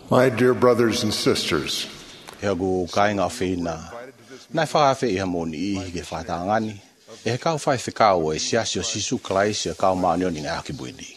My dear brothers and sisters, Ego kainga fina. Na whaafe I hamoni I ke whatangani. E kau whai whikau e siasi o sisu klaisi e kau maanio ni ngā ki buini.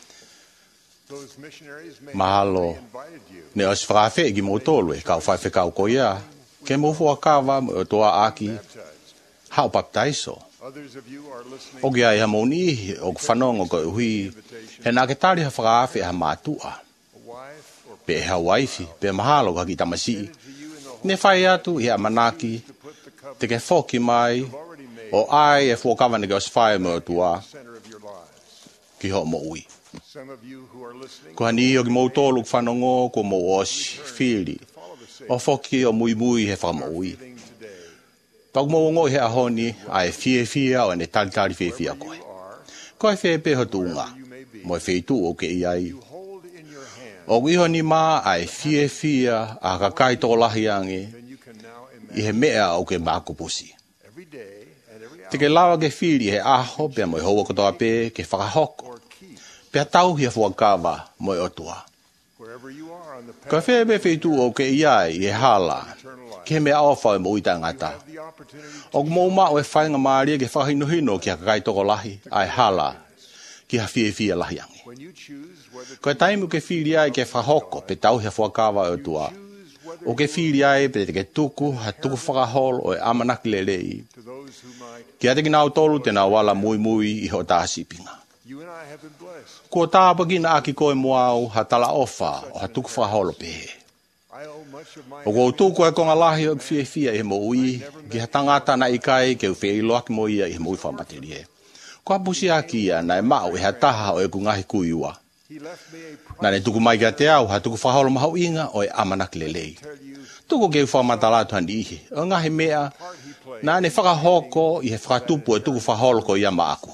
Mahalo. Ne os whaafe I ki motolu e kau whai whikau ko ia. Ke mofua kawa o toa aki. Hau baptaiso. O kia I hamoni o whanongo ko hui. He nā ke tari ha whaafe ha mātua. Pe ha waifi, pe mahalo ka ki tamasi. Ne whai atu I manaki. Te ke whoki mai. O ai e whokawa ne ke os whai mo tua. Ki ho mo ui. Ko hani o ki mo tolu whanongo ko mo osi, whiri. O whoki o mui mui he wha mo ui. Pau mo ngo he ahoni ai fie o ne talitari fie koe. Koe whee pe hotunga. Mo e wheitu o ke iai. O iho ni mā ai fie a ka kai tō lahi ange. I he mea o ke mākupusi. Te ke lawa ke whiri he aho pia mo e hoa kotoa pe ke whakahoko. Pia tau hia fuakawa mo e otua. Ka whebe whetu o ke iai I he hala. Ke mea awha e mo uita ngata. O mo ma o e whainga maaria ke whahinuhino ki a kai toko lahi ai hala. Ki ha fie lahi ange. Ko taimu ke whiri ai ke whahoko pe tau hia fuakawa e otua. O ke whiri ai pe te ke tuku ha tuku whakaholo o e amanaki le rei. Kia te kina o tolu te nā wala mui I ho tāsi pinga. Ko tāpa kina aki koe moau ha tala ofa o ha tuku whakaholo pehe. O ko tuku e konga lahi o ki fia I he mo ui, ki ha tangata na ikai ke u whee loaki mo ia I he mo ui whamaterie. Ko apusi aki ia na e mau I ha taha o e kungahi kuiua. Na ne tuku mai kia te au ha tuku whaholo mahau inga o e amanaki le lei. Tuku ke u whamatalatu hani ihe. O ngahi mea, na ne whakahoko I he whakatupu e tuku whaholo ko ia maaku.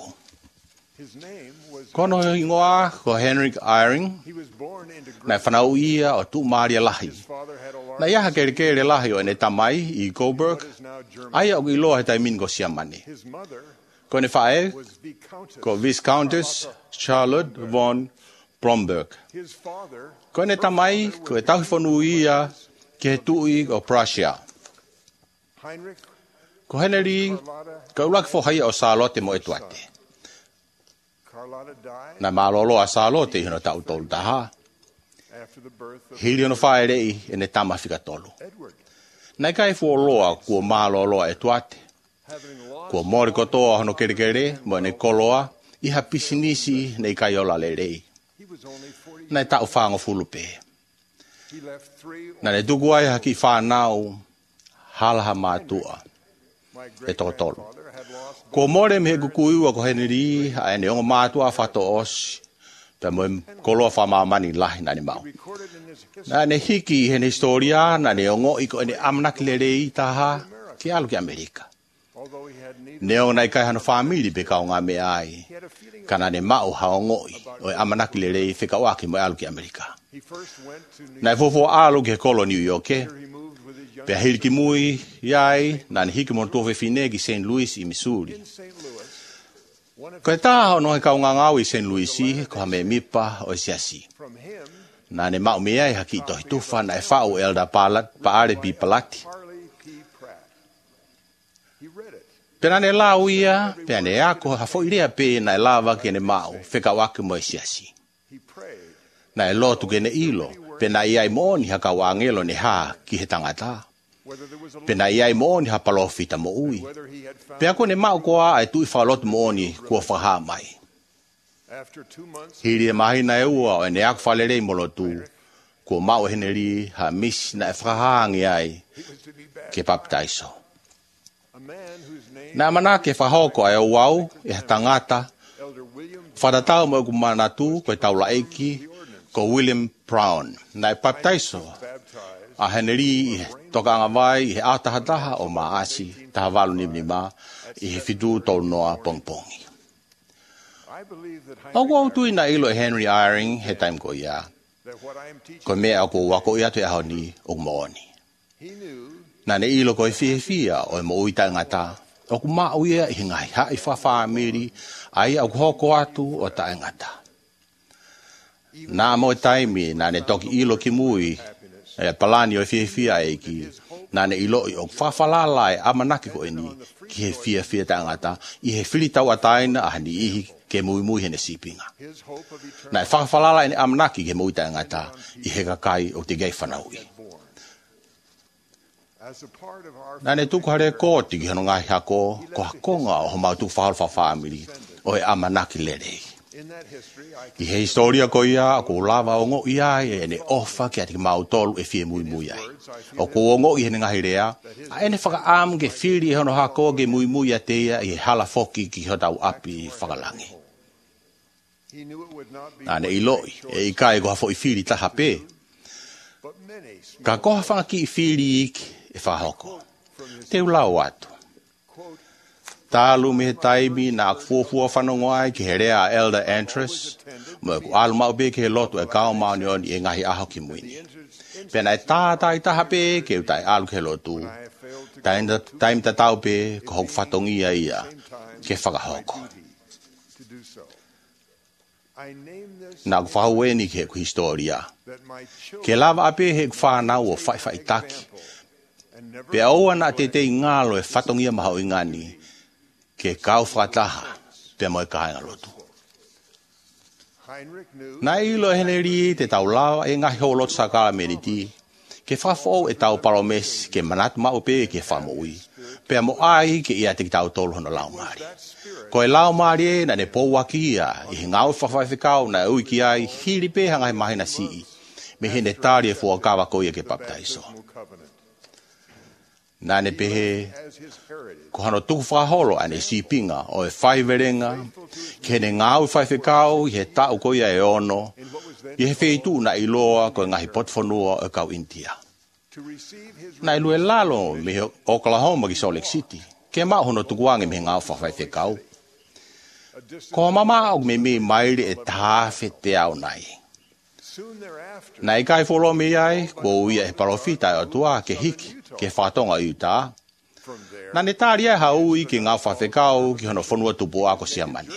Kono ingoa ko Henrik Eyring. Na whanau ia o tu Maria lahi. Na iaha kere lahi o ne tamai I Coburg. Aia o iloa he taimin ko siamane. Ko ne whae ko Viscountess Charlotte von Bromberg. Ko ne tamai ko e tauwhonu ia ke he tui o Prussia. Ko Henry ka ulaki whohai o Charlotte mo e tuate. Na malolo a Charlotte I hino tau tolu taha. Hili ono whae rei e ne tama whika tolu. Nai kai fuoloa kua malolo e tuate. Kua mori kotoa hono kere mo ne koloa I ha pisinisi nei kai ola le rei. Nai tau whango fulupe. Na ne tuku ai haki whanau halaha mātua e totolu. Ko more me kukuiua ko Henry a ne ongo mātua whato osi. Pea mo koloa whamamani lahi nani mau. Na ne hiki he ne historia na ne ongo I ko ne amanaki le rei taha ki alu ki Amerika. Ne ongo nai kai hano whamiri pe kao ngā me ai. Kana ne mau haongoi o e amanaki le rei whikawaki mo alu ki Amerika. Nai fofo alu ki he kolo New York e. Pea hiriki mui iai na ne hiki mo tofe fine ki St. Louis I Missouri. Ko e taha no he kau ngangau I St. Louis ko ha me mipa o e siasi. Na ne mau mea I haki tohi tufa na e whao elda paare pi palati. Pena ne lau ia, pena ne ako hafo irea pe na e lava ke ne mau, whekawake mo e siasi. Na e lotu ke ne ilo, pena iai mooni haka wangelo ne ha ki he tangata. Pena iai mooni ha palofita mo ui. Pena ko ne mau koa ai tui whalotu mooni kua whaha mai. Hiri e mahi na e ua o ne ako whalerei molotu, kua mau heneri ha misi na e whahangi ai ke baptaiso. Na mana ke whahoko ai wau e tangata, whatatau mo kumanatu koe taula eiki ko William Brown. Na e baptaiso a heneri tokanga vai I he atahataha o maasi taha walu nimnima I he whitu tolu noa pongpongi. O wau tui na ilo e Henry Eyring he taim ko ia. Ko mea ko wako ia te aho ni o mooni. Na ne ilo ko e fia o e mo uita ngata. O ku mau ia I ngai ha I whawhamiri ai au hoko atu o ta ngata. Na mo taimi na ne toki ilo ki mui e palani o fia e ki na ne ilo o whawhalala e amanaki ko eni ki he fia tangata i he whiri tau ataina a ni ihi ke mui hene sipinga. Na e whawhalala e amanaki ke mui tangata i he kakai o te gei whanaui. Na ne tuku hare kōti ki hano ngai hako ko hakonga o mautu whawhalfa whamiri o e amanaki lerei. I he historia ko ia, ko lava o ngo ia e ne ofa ki ati mautolu e fie mui ai. O ko ngo i he ngahi rea, a ene whaka am ke whiri e hono hako ke mui a te ia i he hala foki ki hotau api whakalangi. Na ne iloi, e i kai ko hafo i whiri taha pē. Ka koha whanga ki i whiri iki e whahoko. Te ulau atu. Tālu me he taimi na fuafua whanongo ai ki he rea Elder Andress, mo ku alu mau be ki he lotu e kao mauni oni e ngahi aho ki muini. Pena e tātai taha pe ke utai alu ke lotu, taimi ta tau pe ko hok whatongia ia ke whakahoko. Na ku whahueni ke ku historia, ke lava ape he ku whanau o whaiwhai taki. Pe aua na te ngalo e whatongia maho ingani, ke kau whataha, pe moe kainga lotu. Na ilo e heneri te tau lawa e ngahi ho lotu sakala meriti, ke whafo e tau paromes ke manatu maupe ke whamoui, pe mo ai ke ia te tau tolu hono laumari. Ko e laumari e na ne pouaki ia, i he ngau whawhaiwhikau na ui ki ai hiri pe hangai mahina sii, me hene tari e fuakawa ko ia ke baptaiso. Na ne pehe, ko hano tuku whaholo ane sipinga o e whaiverenga, ke ne ngau whaiwhikau i he tau ko ia e ono, i he wheitu na iloa ko ngahi potwhanua o kau India. Na ilu e lalo me he Oklahoma ki Salt Lake City, ke maa hono tukuange me ngau whaiwhikau. Ko mama o me mairi e tāwhe te au nai. Na i kai wholo me ai, ko uia he parofita o tua ke hiki, ke whatonga i uta. Na ne tāri e haui ki ngā whawhekau ki hono whanua tupu ako siamani.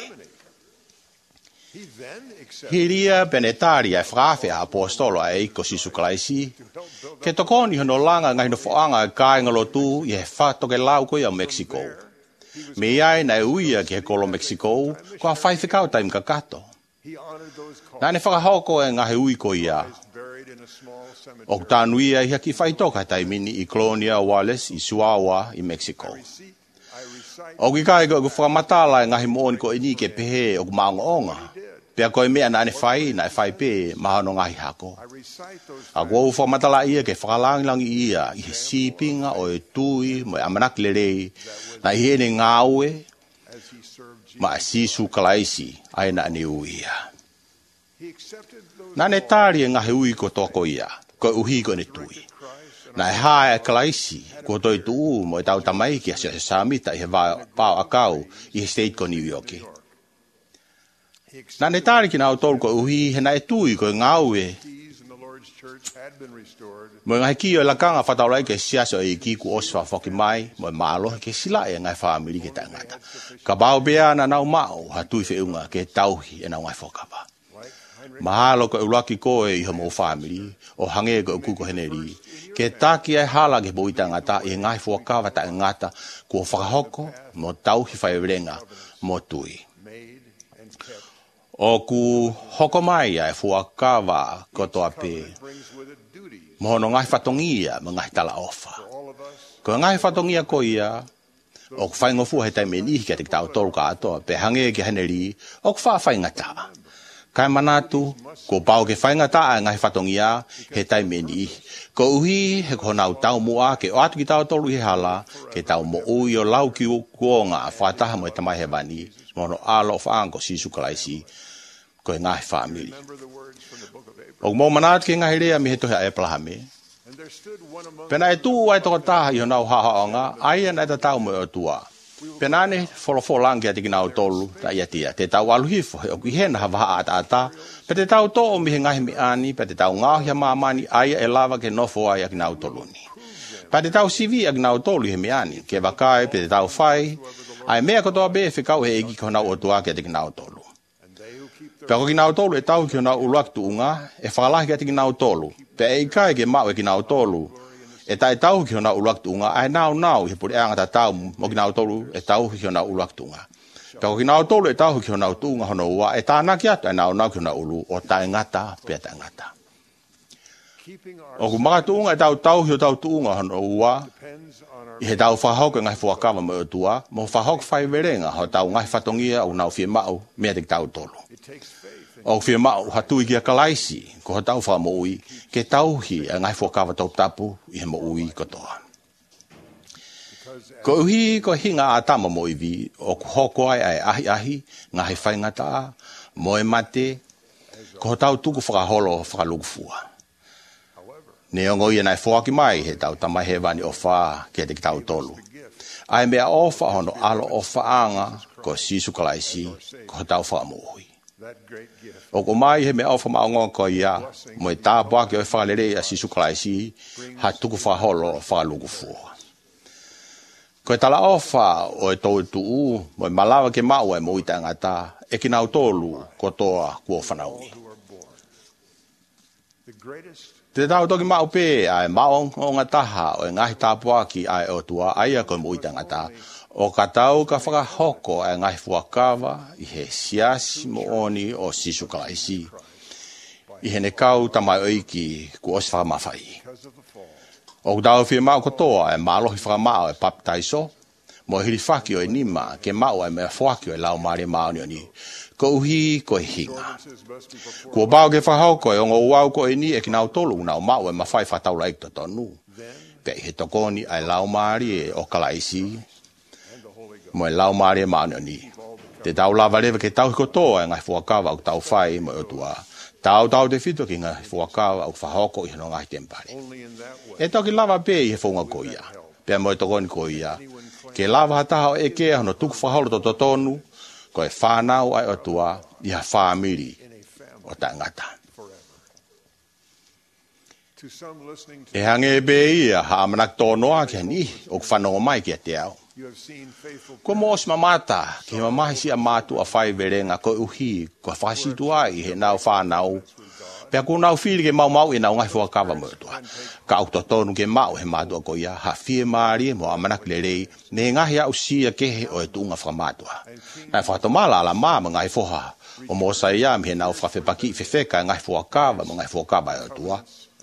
Hiria pene tāri e whawhe a apostolo a eiko sisu kalaisi, ke tokoni hono langa ngai no whaanga e kai ngalotu i he whatoke lau koe au Mexico. Me iai na uia ki he kolo Mexico, ko a whaiwhekau taim kakato. Na ne whakahoko e ngahe ui ko ia. O tānuia i haki whaitoka taimini i Colonia Wallace i Suawa i Mexico. O ki kai ko whakamatala e ngahi mooni ko ini ke pehe o kumaonga onga. Pea koe mea na ane whai na e whai pe mahano ngahi hako. A kua whakamatala ia ke whakalangilangi ia i he sipinga o e tui mo e amanaki lerei na i hene ngāue ma a sisu kalaisi ai na ane uia. Na ne tāri e ngahe ui ko toko ia, ko uhi ko ne tui. Na e hae e kalaisi, ko toi tuu mo e tau tamai ki a se samita i he pao akau i he state ko New York. Na ne tāri ki nao tolu ko uhi he na e tui ko e ngāue. Mo e ngahe ki o e lakanga whataulai ke siaso e ki ku oswa whoki mai, mo e maalohe ke sila e ngai whaamiri ke tangata. Ka bao bea na nau mao, ha tui whiunga ke tauhi e nau ngai whokapa. Mahalo ko ulaki koe i homo family o hange ko kuko heneri ke taki ai hala ke boita ngata i ngai fuakawa ta ngata ko whakahoko mo tauhi whairenga mo tui. O ku hoko mai ai fuakawa ko toa pe mo no ngai whatongia mo ngai tala ofa. Ko ngai whatongia ko ia o ku whaingofu he taimeni ki te tau tolu ka atoa pe hange ke heneri o ku whawhai ngata. Kai manatu, ko pau ke whaingata a ngai whatongia he taimeni. Ko uhi he konau tau mua ke o atu ki tau tolu he hala, ke tau mo ui o lau ki o kuonga a whataha mo e tamai he wani, mono alo whaango sisu kalaisi, ko e ngai whaamiri. O mo manatu ke ngai rea mi he tohe a eplahame. Pena e tuu ai toko taha i ho nau hahaonga, ai an eta tau mo e o tua. Penane folofo langi ati ki nau tolu ta ia tia. Te tau aluhifo he o ki hena hawaha ata. Pe te tau to'o mi he ngahi mi ani, pe te tau ngāhi a mamani aia e lava ke nofo ai a ki nau tolu ni. Pe te tau sivi a ki nau tolu he mi ani, ke wakai pe te tau whai, ai mea kotoa be whikau he eki ko nau o tuake ati ki nau tolu. Pea ko kinau tolu e tau ki ona uluak tuunga, e whakalahi ki ati kinau tolu. Pea e ikai ke mau e kinau tolu. E tai tau ki ona uluak tuunga, ai nau, he puri anga tau mo kinau tolu e tau ki ona uluak tuunga. Pea ko kinau tolu e tau ki ona tuunga hono ua, e tāna ki atu e nau ki ona ulu, o tai ngata, pea tai ngata. O ku maka tuunga e tau ki o tau tuunga hono ua, i he tau whahauka ngai fuakawa mo tua, mo whahauka whai verenga, ho tau ngai whatongia o nau whia mau, mea te tau tolu. O whia mau hatui ki a kalaisi, ko ho tau wha mo ui, ke tauhi a ngai fuakawa tau tapu, i he mo ui kotoa. Ko uhi ko hinga a tama mo iwi, o ku hoko ai ahi, ngahi whaingata, mo e mate, ko ho tau tuku whakaholo whakaluku fua. Ne ongo ia nai whoaki mai he tau tamai he wani o wha ke te tau tolu. Ai mea ofa hono alo o whaanga ko sisu kalaisi ko tau wha mohui. O ko mai he mea ofa maongo ko ia mo e tāpua ke o whakalere a sisu kalaisi ha tuku whaholo whakaluku fua. Ko e tala ofa o e tau tuu mo e malawa ke mau e mo ita ngata e ki nau tolu ko toa kua whanaui. Te tau toki mau pē ai mau o ngā taha o ngahi tāpua ki ai o tua aia koe mo ita ngata. O ka tau ka whakahoko ai ngahi fuakawa i he siasi mo oni o sisu kalaisi. I he ne kau tamai oiki ku osi whakamawhai. O tau whia mau kotoa ai malohi whakamau e paptaiso. Mo hiri whaki o e nima ke mau ai mea whaki o e lau maare maoni o ni. Ko uhi ko e hinga. Kua bao ke whahau koe o ngō uau ko e ni e ki nau tolu nau mau e mawhai whatau laik to tonu. Pea he tokoni ai lau maari e o kalaisi. Mo e lau maari e maani o ni. Te tau lava lewa ke tau hiko toa e ngai fuakawa au tau whai mo e tua. Tau te whito ki ngai fuakawa au whahoko i hano ngai tempare. E toki lava pe i he whaunga ko ia. Pea mo e tokoni ko ia. Ke lava hataha o e ke hano tuku whaholo to tonu. Ko e whanau ai o tua i ha whamiri o ta ngata. E hange e be ia ha amanak tōnoa ki hani o whanonga mai ki a te au. Ko mo os mamata ki mamahi si a mātu a whai verenga ko uhi ko whasitu ai he nau whanau. Pea ko nau whiri ke mau e nau ngai whakawa mo tua. Ka au tonu ke mau he mātua ko ia ha whie maari mo amanak le rei ne ngahi au sia kehe o e tunga whakamatua. Nai whatomala ala māma ngai whoha o mo sa ia me he nau whawhepaki whewheka ngai whakawa mo ngai whakawa o tua.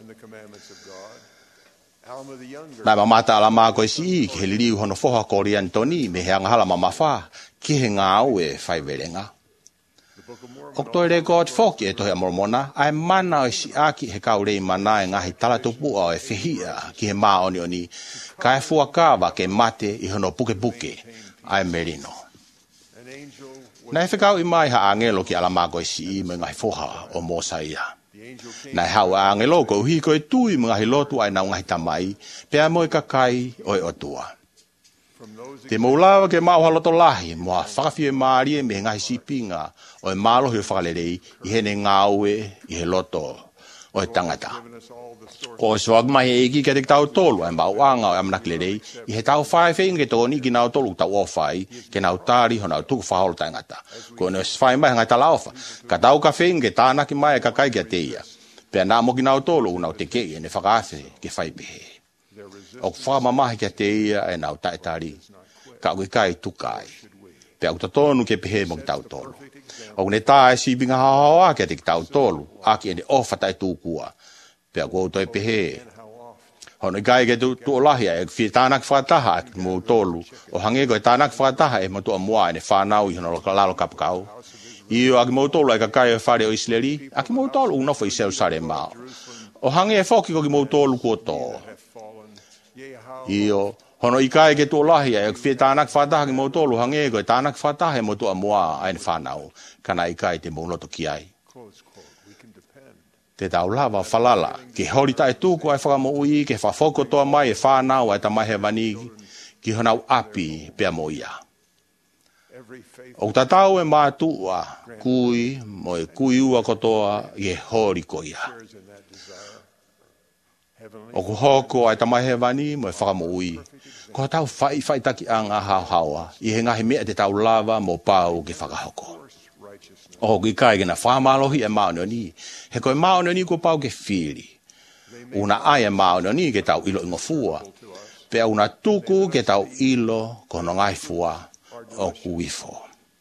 Nai mamata ala mā koe si ki he liriu hono whoha kori Antoni me he angahala mamawha ki he ngā au e whai verenga. Okto e God foki e tohe a mormona, ai mana o si aki he kaurei mana e ngahi talatupua o e whihia ki he maoni oni, ka e fuakawa ke mate i hono puke ai merino. Nai whikau i mai ha angelo ki alamako e si i me ngahi foha o Mosaia. Nai hau a angelo ko uhi ko e tui me ngahi lotu ai nau ngahi tamai, pea mo e kakai o e otua. Te maulawa ke mau haloto lahi, moa whakawhie maari e me ngahi sipinga o e mālohi o whakalerei i hene ngāue i he loto o e tangata. Ko se wak mai e iki ke te tau tolu ai mauanga o amnak lerei i he tau whae whenga ke tōni ki nau tolu tau o whai ke nau tāri ho nau tuku whaholo tangata. Ko ne whai mai ngai tala ofa. Ka tau ka whenga ke tānaki mai ka kai kia teia. Pea nā mo ki nau tolu nau te kei e ne whakawhe ke whai pehe. O whamamahi kia teia e nau taetari. Ka ui kai tukai. Pea uta tonu ke pehe mo ki tau tolu. O ne tā e si binga haoa ke te tau tolu, aki e ne ofa tai tūkua. Pea kua utoi pehe. Hono i kai ke tu o lahia e whia tānak whataha e mo tolu. O hangego e tānak whataha e mo tua mua e ne whanau i hono lalo kapakau. Io aki mo tolu e ka kai e whare o Isleri, aki mo tolu unofo i seu sare mao. O hange e whoki ko ki mo tolu kua tō. Io hono i kai ke tō lahi e whia tānak whataha ki mo tolu hangego e tānak whataha e mo tua mua ai ne whanau. Kana i kai te mauloto ki ai. Te tau lava whalala, ke hori tae tūku ai whakamo ui, ke whawhoko toa mai e whanau ai tamai he wani, ki honau api pia mo ia. O tatau e mātua kui, mo e kui ua kotoa i e hori ko ia. O ku hoko ai tamai he wani, mo e whakamo ui. Ko tau whai taki anga hau haua, i he ngahi mea te tau lava mo pau ke whakahoko. O ki kai ke na whamalohi e maono ni. He koe maono ni ko pau ke whiri. Una ai e maono ni ke tau ilo ingofua. Pea una tuku ke tau ilo kono ngai fua o kuifo.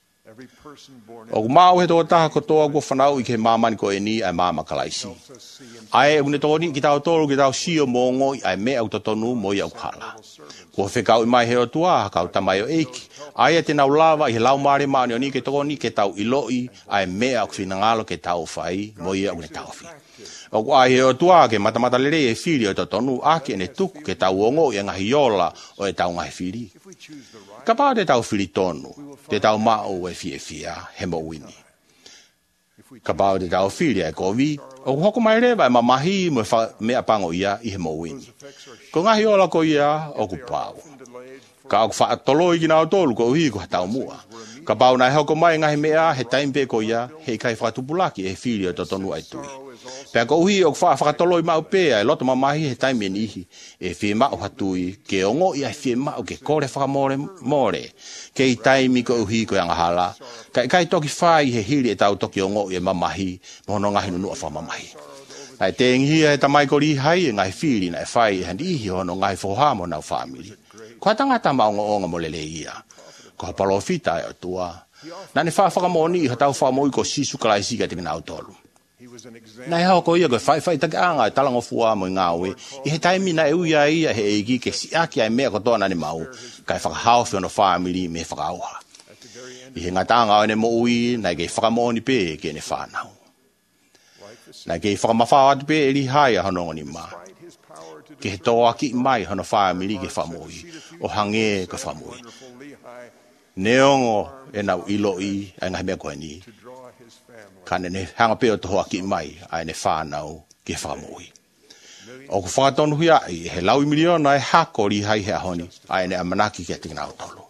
O mau he tō taha kotoa kua whanau i ke mamani ko e ni ai mama kalaisi. Ai une tō ni ki tau tōru ki tau sio mongo i ai me au totonu mo i au kala. Kua whekau i mai heo tua kau tamai o eiki. Ai e te nau lava i he lau maare maani o ni ke tō ni ke tau iloi ai me au whinangalo ke tau whai mo i au ne tau whi. O kua ai heo tua ke matamata lere e whiri o totonu ake ne tuku ke tau ongo i ngahi ola o e tau ngahi whiri. Ka pā te tau whiri tonu, te tau mao e fia he mo wini. Ka pā te tau whiri e kovi, o hoko mai rewa e mamahi mea pango ia i he mo wini. Ko ngahi ola ko ia o ku pāu. Ka au whaatolo i kina o tolu ko uhi ko hatau mua. Ka pāu nai hoko mai ngahi mea he taimpe ko ia he kai whaatupulaki e whiri o totonu ai tui. Pea ko uhi o whaatolo i mau pēa e loto mamahi he taimi nihi e whie mao hatui ke ongo i ai whie mao ke kore whakamore more ke i taimi ko uhi ko anga hala kai toki whai he hiri e tau toki ongo i e mamahi mohono ngahi nunua whamamahi. Ai te ngihia e tamai ko rihai e ngahi whiri na e whai e handi ihi hono ngahi whohamo nau whamiri. Ko tangata maonga onga mo lele ia. Ko hapalo fita e o tua. Nane whakamoni i hatau whamoi ko sisu kalaisi ka te mina autolu. Nai hao ko ia ko whai take anga e talango fua mo i ngawe i he taimi na e uia ia he eiki ke siaki ai mea kotoa nane mau kai whakahao whiono whamiri me whakauha. I he ngatanga o ne mo ui nai kei whakamoni pe ke ne whanau. Nai kei whakamawhao atu pe e li hai a honongo ni ma. Ke he toa ki mai hono whamiri ke whamoi o hange ke whamoi. Neongo e nau ilo i ai ngahi mea koe ni. Kane ne hanga peo tohoa ki mai ai ne whanau ke whamoi. O ku whangatonu hui ai he lau i miliona e hako ri hai hea honi ai ne amanaki ke tingina o tolu.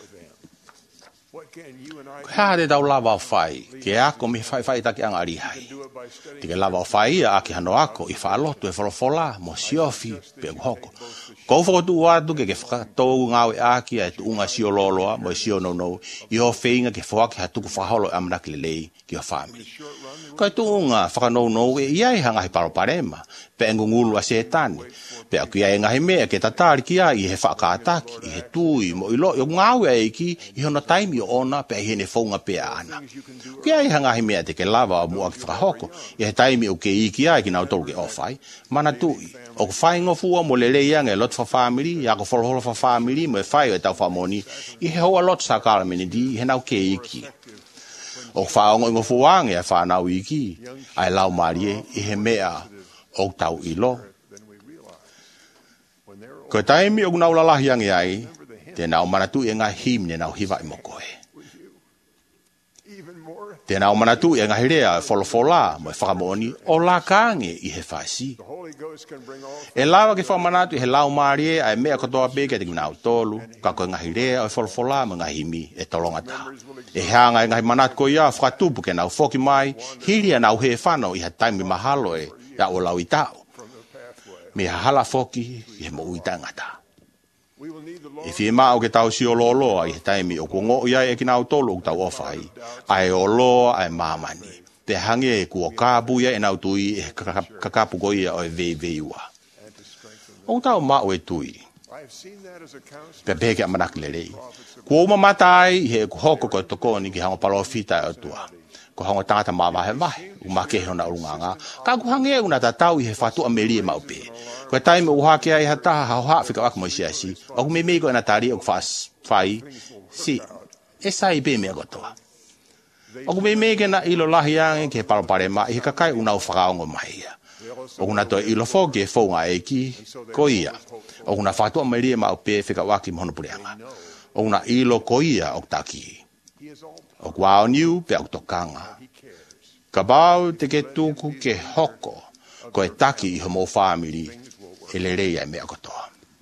Hea te tau lava o whai, ke ako me whai taki anga ri hai. Te ke lava o whai a aki hano ako i whaalotu e wholofola mo siofi pe hoko. Kou whakotu watu ke whakatou ngau e aki e tu unga sio loloa mo e sio nou i ho whainga ke whaki hatuku whaholo e amanaki lelei ki o whamiri. Ko e tu unga whakanou e iai hangahi paroparema pe ngungulu a setani. Pe aku ia e ngahi mea ke tatari ki ai i he whakaataki, i he tui mo ilo i o ngau e eiki i hono taimi o ona pe he ne whaunga pe ana. Ki ai hangahi mea te ke lava o mua ki whakahoko i he taimi o ke iki ai ki nau tolu ke ofai. Mana tui, o ku whai ngofua mo lele iang e lot fa whamiri, i ako wholoholo fa whamiri mo e whai o e tau whamoni i he hoa lot sa kalamini di he nau ke iki. O ku whaongo ngofuange e whanau iki, ai lau marie i he mea o tau ilo. Ko taimi o nau lalahi ange ai, te nau manatu e ngā himne nau hiwa i mokoe. Te nau manatu e ngā hirea e wholofola mo e whakamoni o la kānge i he whaisi. E lawa ke whamanatu i he lau marie ai mea kotoa peke te kinau tolu, ka koe ngā hirea o e wholofola mo ngā himi e tolongata. E hanga e ngā manatu ko ia whakatupu ke nau whoki mai, hiria nau he whano i ha taimi mahalo e ia o lau i tau. Me hala foki i he mo ui tangata. E whie mao ke tau si o loloa i he taimi o kongo ia e kina autolo o tau ofai, ai o loa ai mamani. Te hange e kua kāpu ia e nau tui e kakapu ko ia o e vei ua. O tau mao e tui. Pe peke a manaki le rei. Kua uma matai i he hoko ko tokoni ki hango palo fita e o tua. Ko hango tangata mawahe mahe, umake hona urunganga. Ka kuhange una tatau i he whatu a merie maupe. Ko taime uhake ai hataha hauha whika waka mo siasi. O ku mei ko ena tari o ku whai, si, e sai pe mea kotoa. O ku mei ke na ilo lahi ange ke palopare ma, i he kakai una u whakaongo mai ia. O kuna toi ilo foke e whaunga eiki, ko ia. O kuna whatu a merie maupe whika waki mohono pureanga. O kuna ilo ko ia o taki. O kua o niu pe au tokanga. Ka bau te ke tuku ke hoko ko e taki i homo whamiri e le rei ai mea kotoa.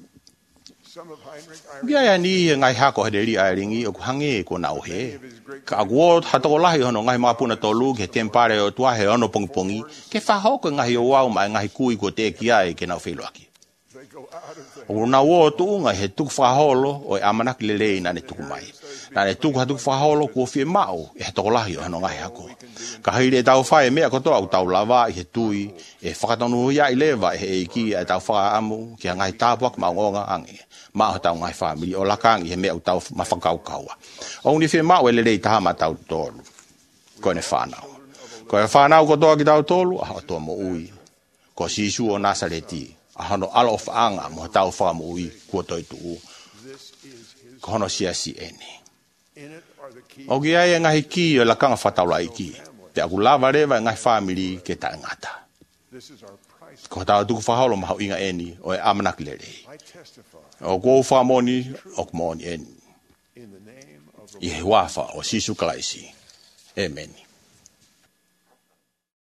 Kia ia ni e ngai hako hederi ai ringi o kuhange ko nau he. Ka aguo hatoko lahi hono ngai mapuna tolu ke tempare o tuahe ono pongi ke whahoko ngai o wau mai ngai kui ko te ki ai ke nau wheluaki. O na wo tu nga he tu whaholo o e amanak lelei na ne tuku mai. Na ne tuku hatu whaholo kua fie mao e he tokolahi o hano ngai hako. Ka haere tau whae mea kotoa au tau lava i he tui e whakatonu ia i lewa e he eiki e tau whaka amu ki a ngai tāpuak maungonga ange. Mao tau ngai whamiri o lakangi he mea au tau mawhakaukaua. O ni fie mao e lelei tahama tau tolu. Ko ne whanau. Ko e whanau kotoa ki tau tolu a toa mo ui. Ko sisu o Nasareti. Ahano alo of anga mo tau whamo ui kua toi tuu. Ko hono sia si ene. O ki ai ngahi ki o la kanga whataula iki. Te aku lava rewa ngahi whamiri ke ta ngata. Ko tau tuku whaholo maho inga eni o e amanak lerei. O kou whamoni o kumoni eni. I he wafa o sisu kalaisi. Amen.